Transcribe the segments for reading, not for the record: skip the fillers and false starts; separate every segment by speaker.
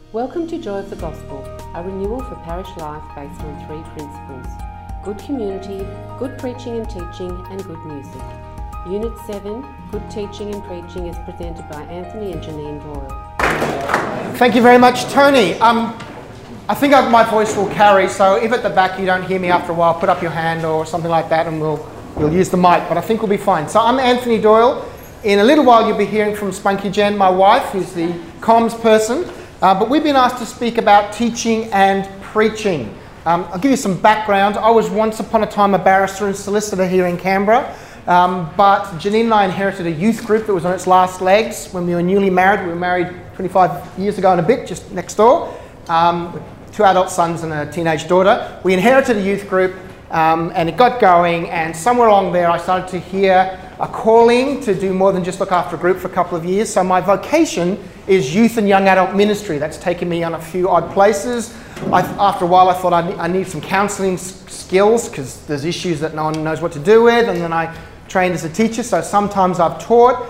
Speaker 1: Welcome to Joy of the Gospel, a renewal for parish life based on 3 principles: good community, good preaching and teaching, and good music. Unit 7, Good Teaching and Preaching, is presented by Anthony and Janine Doyle.
Speaker 2: Thank you very much, Tony. I think my voice will carry, so if at the back you don't hear me after a while, put up your hand or something like that and we'll use the mic, but I think we'll be fine. So I'm Anthony Doyle. In a little while you'll be hearing from Spunky Jen, my wife, who's the comms person, but we've been asked to speak about teaching and preaching. I'll give you some background. I was once upon a time a barrister and solicitor here in Canberra, but Janine and I inherited a youth group that was on its last legs when we were newly married. We were married 25 years ago and a bit, just next door. 2 adult sons and a teenage daughter. We inherited a youth group and it got going, and somewhere along there I started to hear a calling to do more than just look after a group for a couple of years. So my vocation is youth and young adult ministry. That's taken me on a few odd places. After a while I thought I need some counselling skills because there's issues that no one knows what to do with, and then I trained as a teacher, so sometimes I've taught.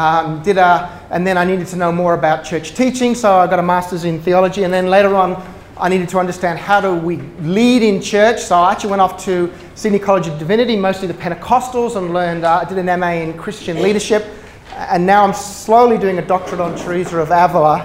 Speaker 2: And then I needed to know more about church teaching, so I got a master's in theology, and then later on I needed to understand how do we lead in church. So I actually went off to Sydney College of Divinity, mostly the Pentecostals, and learned, I did an MA in Christian leadership, and now I'm slowly doing a doctorate on Teresa of Avila.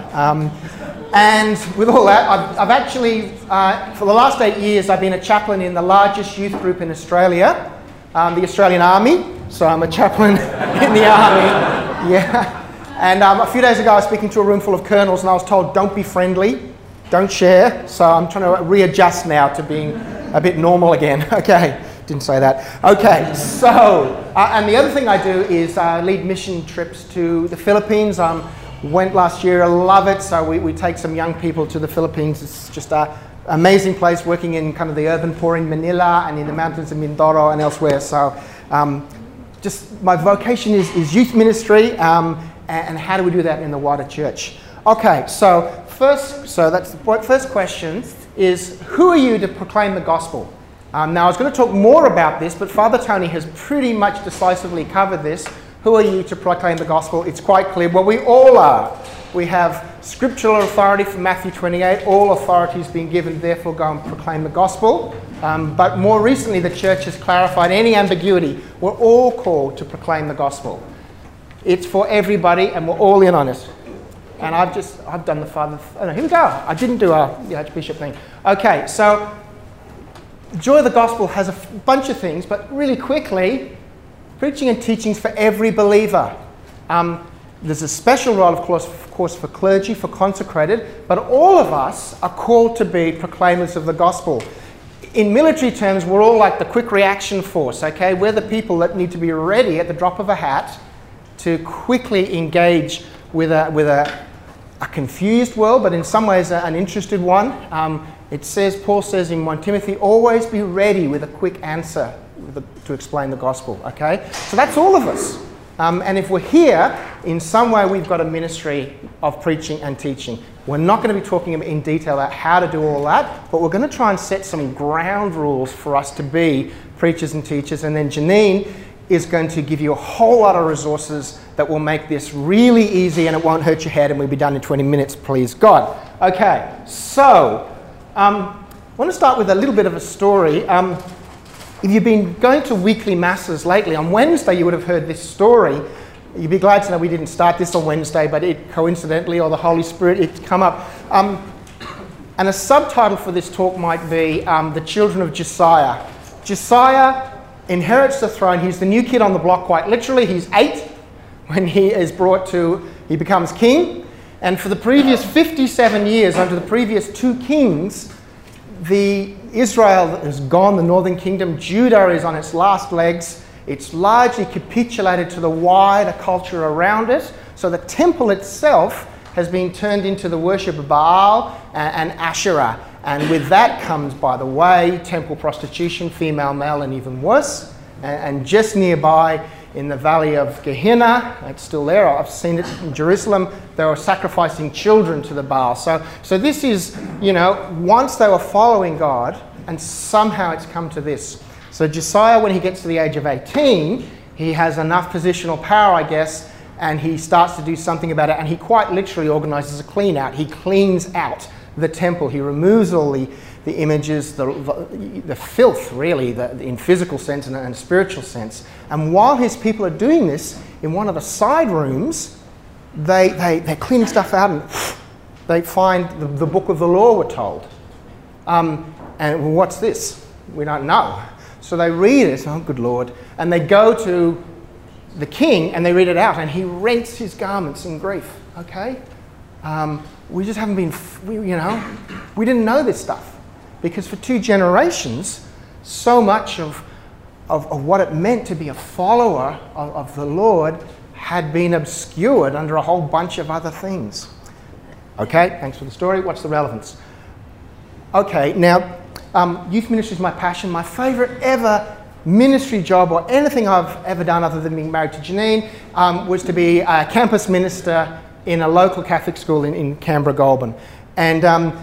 Speaker 2: And with all that, I've actually, for the last 8 years, I've been a chaplain in the largest youth group in Australia, the Australian Army. So I'm a chaplain in the Army, yeah. And a few days ago I was speaking to a room full of colonels and I was told, don't be friendly, don't share. So I'm trying to readjust now to being a bit normal again. Okay, didn't say that. Okay, so, and the other thing I do is lead mission trips to the Philippines. Went last year, I love it. So we take some young people to the Philippines. It's just an amazing place, working in kind of the urban poor in Manila and in the mountains of Mindoro and elsewhere. So just my vocation is youth ministry, and how do we do that in the wider church? Okay, so that's the first question is, who are you to proclaim the gospel? Now I was going to talk more about this, but Father Tony has pretty much decisively covered this. Who are you to proclaim the gospel? It's quite clear. Well, we all are. We have scriptural authority from Matthew 28. All authority has been given, therefore go and proclaim the gospel. But more recently, the church has clarified any ambiguity. We're all called to proclaim the gospel. It's for everybody, and we're all in on it. And I've done the Father. Oh no, here we go. I didn't do the Archbishop thing. Okay, so Joy of the Gospel has a bunch of things, but really quickly, preaching and teaching is for every believer. There's a special role, of course, for clergy, for consecrated, but all of us are called to be proclaimers of the gospel. In military terms, we're all like the quick reaction force, okay? We're the people that need to be ready at the drop of a hat to quickly engage with a confused world, but in some ways an interested one. Paul says in 1 Timothy, always be ready with a quick answer to explain the gospel, okay? So that's all of us. And if we're here, in some way we've got a ministry of preaching and teaching. We're not going to be talking in detail about how to do all that, but we're going to try and set some ground rules for us to be preachers and teachers. And then Janine is going to give you a whole lot of resources that will make this really easy, and it won't hurt your head, and we'll be done in 20 minutes, please God. Okay, so I want to start with a little bit of a story. If you've been going to weekly masses lately, on Wednesday you would have heard this story. You'd be glad to know we didn't start this on Wednesday, but it coincidentally, or the Holy Spirit, it's come up. And a subtitle for this talk might be The Children of Josiah. Josiah inherits the throne. He's the new kid on the block, quite literally. He's 8 when he becomes king. And for the previous 57 years, under the previous 2 kings, Israel is gone, the northern kingdom. Judah is on its last legs. It's largely capitulated to the wider culture around it. So the temple itself has been turned into the worship of Baal and Asherah. And with that comes, by the way, temple prostitution, female, male, and even worse. And just nearby, in the valley of Gehenna, it's still there, I've seen it in Jerusalem, they were sacrificing children to the Baal. So this is, once they were following God, and somehow it's come to this. So Josiah, when he gets to the age of 18, he has enough positional power, I guess, and he starts to do something about it, and he quite literally organizes a clean out. He cleans out the temple. He removes all the images, the filth, really, in physical sense and spiritual sense. And while his people are doing this, in one of the side rooms, they're cleaning stuff out, and they find the book of the law, we're told. And what's this? We don't know. So they read it, oh good Lord, and they go to the king and they read it out, and he rents his garments in grief, okay? We just haven't been, we didn't know this stuff, because for 2 generations, so much of what it meant to be a follower of the Lord had been obscured under a whole bunch of other things. Okay, thanks for the story. What's the relevance? Okay, now, youth ministry is my passion. My favourite ever ministry job or anything I've ever done other than being married to Janine was to be a campus minister in a local Catholic school in Canberra, Goulburn. And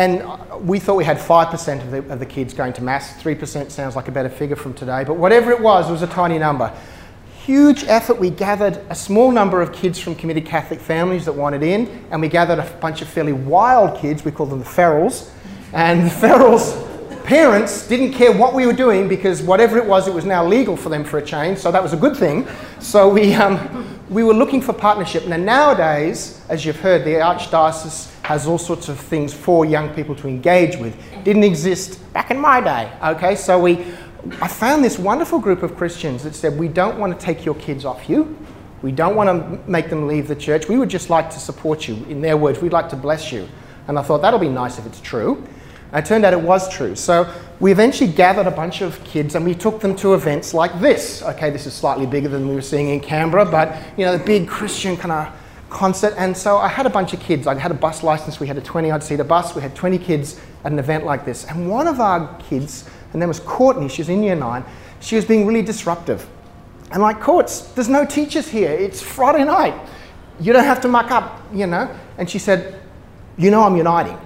Speaker 2: we thought we had 5% of the kids going to Mass. 3% sounds like a better figure from today. But whatever it was a tiny number. Huge effort. We gathered a small number of kids from committed Catholic families that wanted in, and we gathered a bunch of fairly wild kids. We called them the ferals. And the ferals' parents didn't care what we were doing, because whatever it was now legal for them for a change, so that was a good thing. So we were looking for partnership. Now nowadays, as you've heard, the Archdiocese has all sorts of things for young people to engage with. Didn't exist back in my day, okay? So I found this wonderful group of Christians that said, we don't want to take your kids off you. We don't want to make them leave the church. We would just like to support you. In their words, we'd like to bless you. And I thought, that'll be nice if it's true. And it turned out it was true. So we eventually gathered a bunch of kids and we took them to events like this. Okay, this is slightly bigger than we were seeing in Canberra, but the big Christian kind of concert. And so I had a bunch of kids. I had a bus license. We had a 20-odd seater bus. We had 20 kids at an event like this. And one of our kids, her name was Courtney, she was in year 9, she was being really disruptive. And like, Courts, there's no teachers here. It's Friday night. You don't have to muck up, And she said, I'm uniting.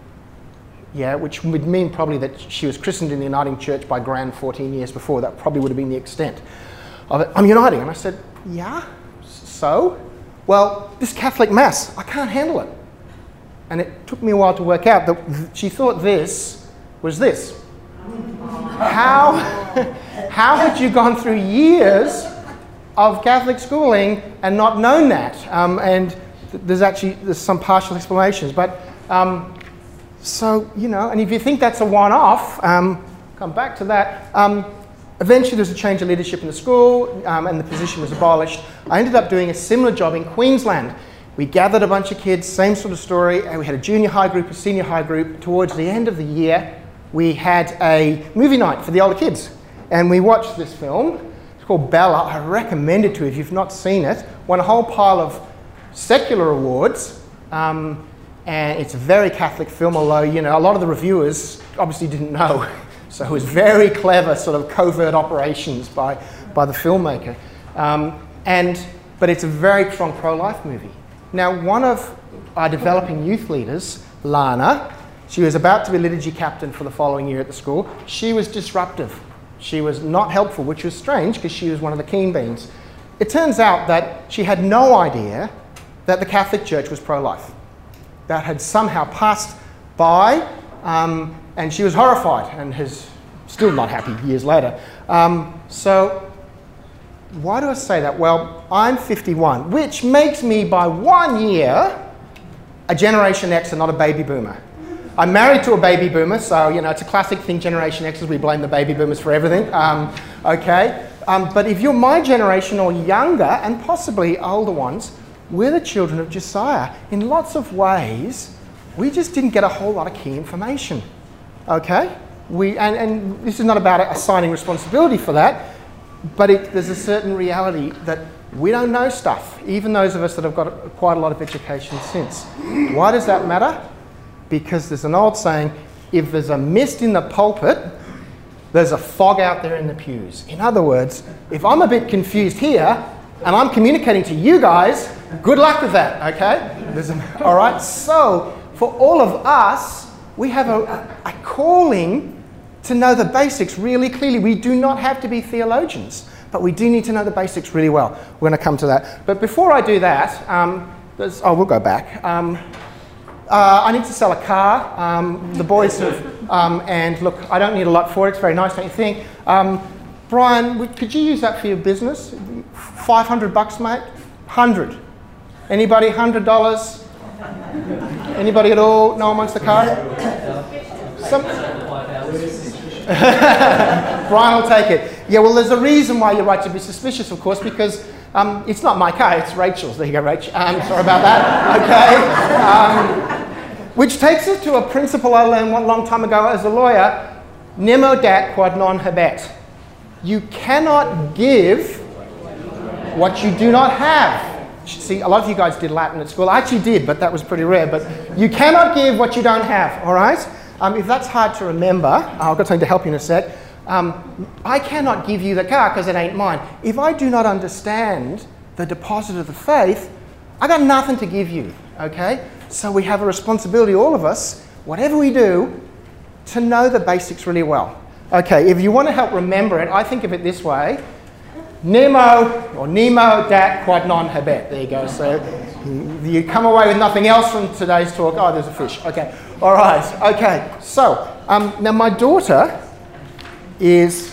Speaker 2: Yeah, which would mean probably that she was christened in the Uniting Church by Gran 14 years before. That probably would have been the extent of it. I'm uniting. And I said, yeah, so? Well, this Catholic Mass, I can't handle it. And it took me a while to work out that she thought this was this. How had you gone through years of Catholic schooling and not known that? And there's some partial explanations, but so, and if you think that's a one-off, come back to that. Eventually there's a change of leadership in the school, and the position was abolished. I ended up doing a similar job in Queensland. We gathered a bunch of kids, same sort of story. We had a junior high group, a senior high group. Towards the end of the year, we had a movie night for the older kids. And we watched this film. It's called Bella. I recommend it to you if you've not seen it. Won a whole pile of secular awards. And it's a very Catholic film, although, a lot of the reviewers obviously didn't know. So it was very clever sort of covert operations by the filmmaker. But it's a very strong pro-life movie. Now, one of our developing youth leaders, Lana, she was about to be liturgy captain for the following year at the school. She was disruptive. She was not helpful, which was strange because she was one of the keen beans. It turns out that she had no idea that the Catholic Church was pro-life. That had somehow passed by, and she was horrified and is still not happy years later. So why do I say that? Well, I'm 51, which makes me by 1 year a Generation X and not a baby boomer. I'm married to a baby boomer, so it's a classic thing, Generation X's, we blame the baby boomers for everything. But if you're my generation or younger, and possibly older ones, we're the children of Josiah. In lots of ways, we just didn't get a whole lot of key information. Okay? And this is not about assigning responsibility for that, but there's a certain reality that we don't know stuff, even those of us that have got quite a lot of education since. Why does that matter? Because there's an old saying, if there's a mist in the pulpit, there's a fog out there in the pews. In other words, if I'm a bit confused here, and I'm communicating to you guys, good luck with that, okay? All right, so for all of us, we have a calling to know the basics really clearly. We do not have to be theologians, but we do need to know the basics really well. We're going to come to that. But before I do that, we'll go back. I need to sell a car. The boys have, and look, I don't need a lot for it. It's very nice, don't you think? Brian, could you use that for your business? $500, mate? 100. Anybody? $100? Anybody at all? No one wants the car? Brian will take it. Yeah, well, there's a reason why you're right to be suspicious, of course, because it's not my car, it's Rachel's. There you go, Rach. Sorry about that. Okay. Which takes us to a principle I learned one long time ago as a lawyer, nemo dat quod non habet. You cannot give what you do not have. See, a lot of you guys did Latin at school. I actually did, but that was pretty rare. But you cannot give what you don't have, all right? If that's hard to remember, I've got something to help you in a sec. I cannot give you the car because it ain't mine. If I do not understand the deposit of the faith, I got nothing to give you, okay? So we have a responsibility, all of us, whatever we do, to know the basics really well. Okay, if you want to help remember it, I think of it this way. Nemo dat quod non habet. There you go. So you come away with nothing else from today's talk. Oh, there's a fish. Okay. All right. Okay. So now my daughter is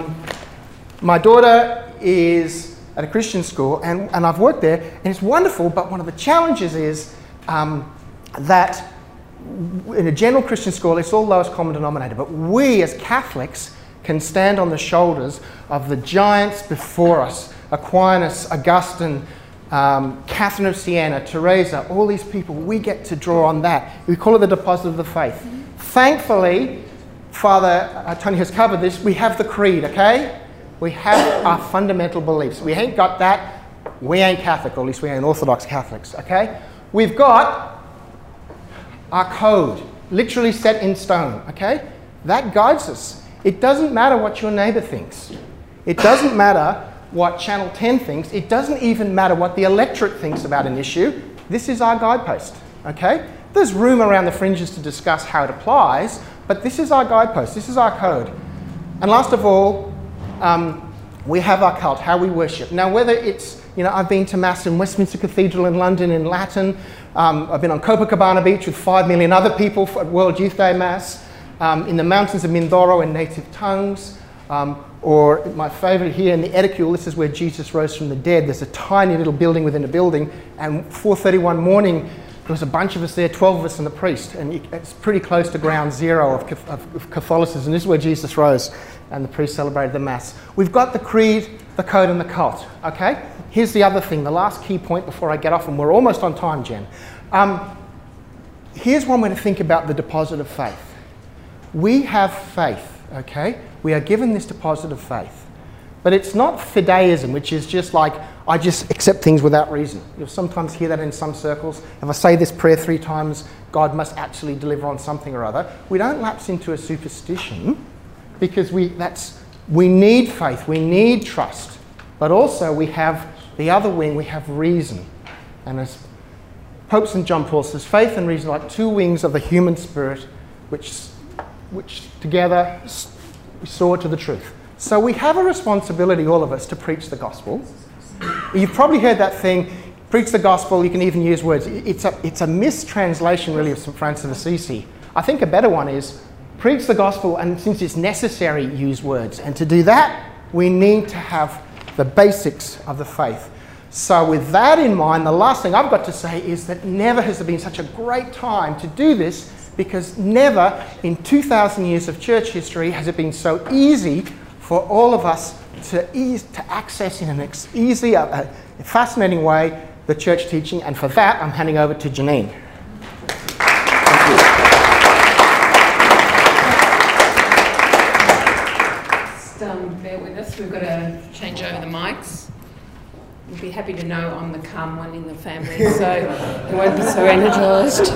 Speaker 2: at a Christian school, and I've worked there, and it's wonderful. But one of the challenges is that in a general Christian school, it's all lowest common denominator. But we as Catholics can stand on the shoulders of the giants before us. Aquinas, Augustine, Catherine of Siena, Teresa, all these people, we get to draw on that. We call it the deposit of the faith. Thankfully, Father Tony has covered this, we have the creed, okay? We have our fundamental beliefs. We ain't got that, we ain't Catholic, or at least we ain't Orthodox Catholics, okay? We've got our code, literally set in stone, okay? That guides us. It doesn't matter what your neighbour thinks. It doesn't matter what Channel 10 thinks. It doesn't even matter what the electorate thinks about an issue. This is our guidepost, okay? There's room around the fringes to discuss how it applies, but this is our guidepost. This is our code. And last of all, we have our cult, how we worship. Now, whether it's, I've been to Mass in Westminster Cathedral in London in Latin. I've been on Copacabana Beach with 5 million other people at World Youth Day Mass. In the mountains of Mindoro in native tongues, or my favourite here in the Edicule, this is where Jesus rose from the dead. There's a tiny little building within a building, and 4:31 morning, there was a bunch of us there, 12 of us and the priest, and it's pretty close to ground zero of Catholicism. This is where Jesus rose, and the priest celebrated the Mass. We've got the creed, the code, and the cult, okay? Here's the other thing, the last key point before I get off, and we're almost on time, Jen. Here's one way to think about the deposit of faith. We have faith, okay? We are given this deposit of faith. But it's not fideism, which is just like, I just accept things without reason. You'll sometimes hear that in some circles. If I say this prayer 3 times, God must actually deliver on something or other. We don't lapse into a superstition because we need faith, we need trust. But also we have the other wing, we have reason. And as Pope St. John Paul says, faith and reason are like 2 wings of the human spirit, which together we soar to the truth. So we have a responsibility, all of us, to preach the gospel. You've probably heard that thing, preach the gospel, you can even use words. It's a mistranslation, really, of St. Francis of Assisi. I think a better one is, preach the gospel, and since it's necessary, use words. And to do that, we need to have the basics of the faith. So with that in mind, the last thing I've got to say is that never has there been such a great time to do this, because never in 2,000 years of church history has it been so easy for all of us to access in an easy, fascinating way the church teaching. And for that, I'm handing over to Janine.
Speaker 1: Just bear with us. We've got to change over the mics. You'll be happy to know I'm the calm one in the family, so you won't be so energised.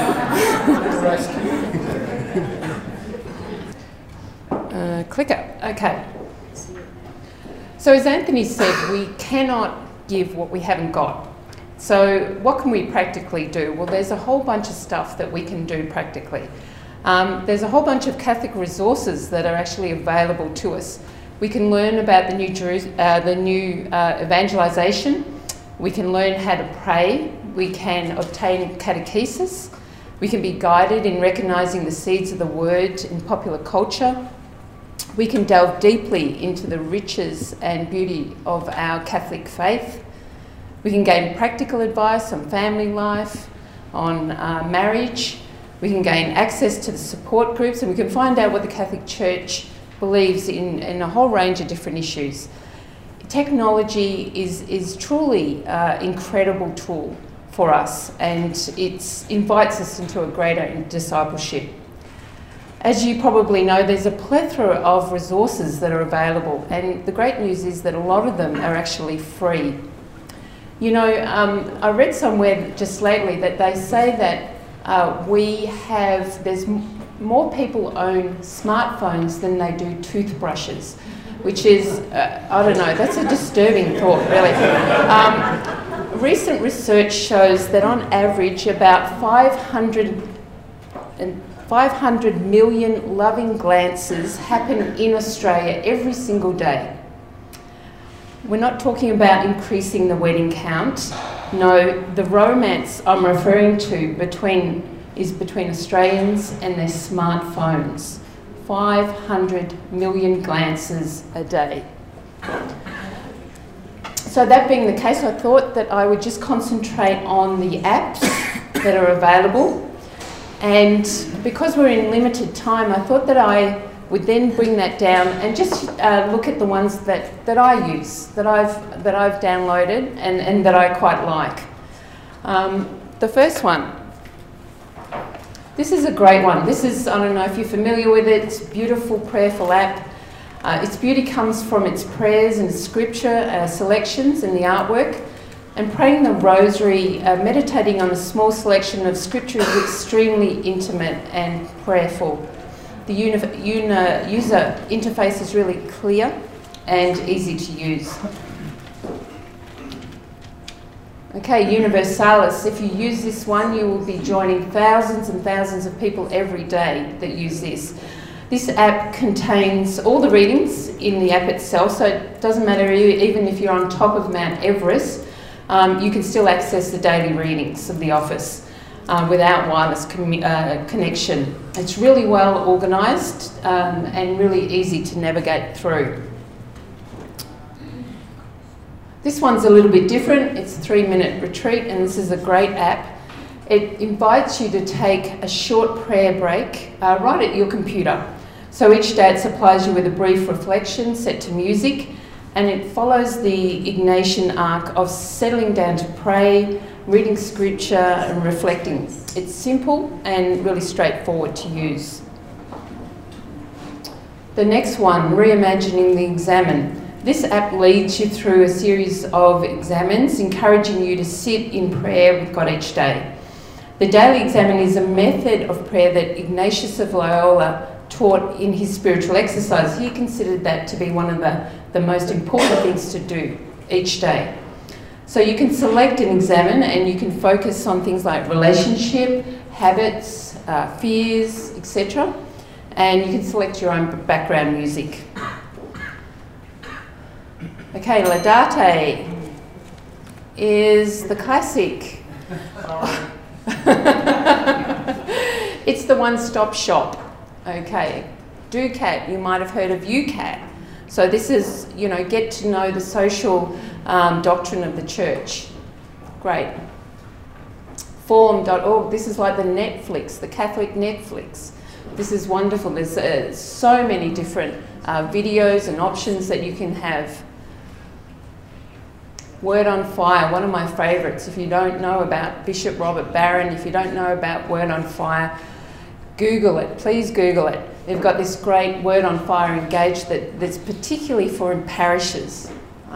Speaker 1: Clicker. Okay. So as Anthony said, we cannot give what we haven't got. So what can we practically do? Well, there's a whole bunch of stuff that we can do practically. There's a whole bunch of Catholic resources that are actually available to us.
Speaker 3: We can learn about the new evangelisation. We can learn how to pray. We can obtain catechesis. We can be guided in recognising the seeds of the word in popular culture. We can delve deeply into the riches and beauty of our Catholic faith. We can gain practical advice on family life, on marriage. We can gain access to the support groups, and we can find out what the Catholic Church believes in a whole range of different issues. Technology is truly an incredible tool for us, and it invites us into a greater discipleship. As you probably know, there's a plethora of resources that are available, and the great news is that a lot of them are actually free. You know, I read somewhere just lately that they say that there's more people own smartphones than they do toothbrushes, which is, I don't know, that's a disturbing thought, really. Recent research shows that on average about 500 million loving glances happen in Australia every single day. We're not talking about increasing the wedding count. No, the romance I'm referring to is between Australians and their smartphones. 500 million glances a day. So that being the case, I thought that I would just concentrate on the apps that are available. And because we're in limited time, I thought that I would then bring that down and just look at the ones that I use, that I've downloaded and that I quite like. The first one. This is a great one. This is, I don't know if you're familiar with it, it's a beautiful, prayerful app. Its beauty comes from its prayers and scripture selections and the artwork. And praying the rosary, meditating on a small selection of scripture is extremely intimate and prayerful. The user interface is really clear and easy to use. Okay, Universalis. If you use this one, you will be joining thousands and thousands of people every day that use this. This app contains all the readings in the app itself, so it doesn't matter even if you're on top of Mount Everest, you can still access the daily readings of the office without wireless connection. It's really well organised and really easy to navigate through. This one's a little bit different. It's a 3-minute retreat, and this is a great app. It invites you to take a short prayer break right at your computer. So each day it supplies you with a brief reflection set to music, and it follows the Ignatian arc of settling down to pray, reading scripture and reflecting. It's simple and really straightforward to use. The next one, Reimagining the Examen. This app leads you through a series of examens, encouraging you to sit in prayer with God each day. The daily examen is a method of prayer that Ignatius of Loyola taught in his spiritual exercise. He considered that to be one of the most important things to do each day. So you can select an examen and you can focus on things like relationship, habits, fears, etc. And you can select your own background music. Okay, Laudate is the classic. It's the one-stop shop. Okay, Ducat, you might have heard of UCAT. So this is, get to know the social doctrine of the church. Great. Form.org, this is like the Netflix, the Catholic Netflix. This is wonderful. There's so many different videos and options that you can have. Word on Fire, one of my favourites. If you don't know about Bishop Robert Barron, if you don't know about Word on Fire, Google it. Please Google it. They've got this great Word on Fire Engage that's particularly for in parishes.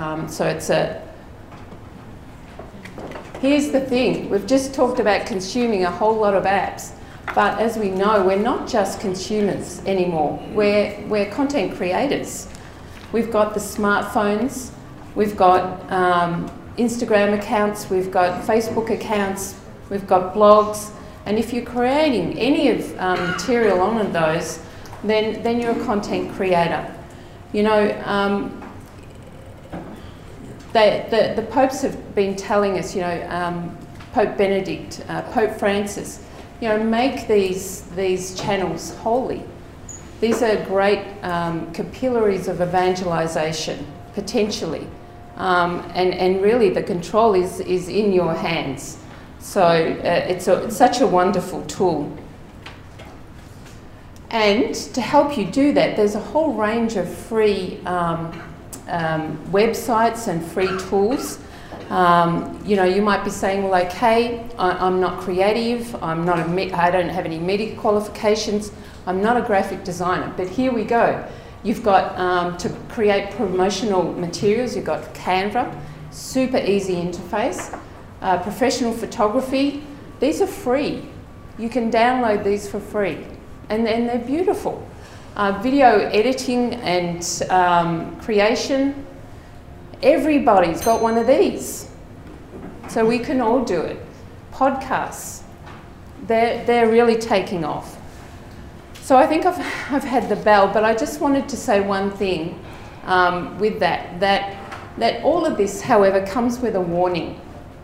Speaker 3: Here's the thing. We've just talked about consuming a whole lot of apps. But as we know, we're not just consumers anymore. We're content creators. We've got the smartphones. We've got Instagram accounts, we've got Facebook accounts, we've got blogs, and if you're creating any of material on those, then you're a content creator. You know, the popes have been telling us, you know, Pope Benedict, Pope Francis, you know, make these channels holy. These are great capillaries of evangelization, potentially. And really the control is in your hands. So it's such a wonderful tool. And to help you do that, there's a whole range of free websites and free tools. You know, you might be saying, well, okay, I'm not creative, I don't have any media qualifications, I'm not a graphic designer, but here we go. You've got to create promotional materials, you've got Canva, super easy interface. Professional photography, these are free. You can download these for free, and they're beautiful. Video editing and creation, everybody's got one of these. So we can all do it. Podcasts, they're really taking off. So I think I've had the bell, but I just wanted to say one thing with that all of this, however, comes with a warning.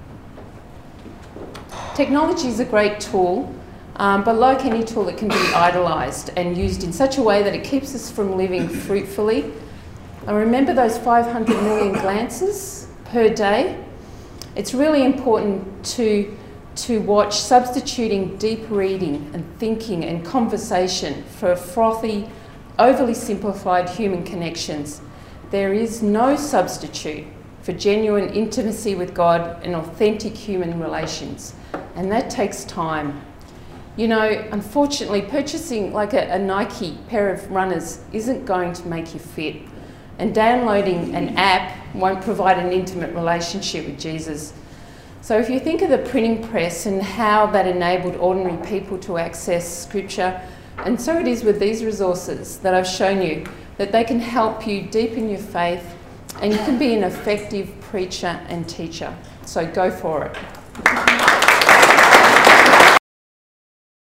Speaker 3: Technology is a great tool, but like any tool, it can be idolised and used in such a way that it keeps us from living fruitfully. And remember those 500 million glances per day? It's really important to watch substituting deep reading and thinking and conversation for frothy, overly simplified human connections. There is no substitute for genuine intimacy with God and authentic human relations. And that takes time. You know, unfortunately, purchasing like a Nike pair of runners isn't going to make you fit. And downloading an app won't provide an intimate relationship with Jesus. So if you think of the printing press and how that enabled ordinary people to access Scripture, and so it is with these resources that I've shown you, that they can help you deepen your faith and you can be an effective preacher and teacher. So go for it.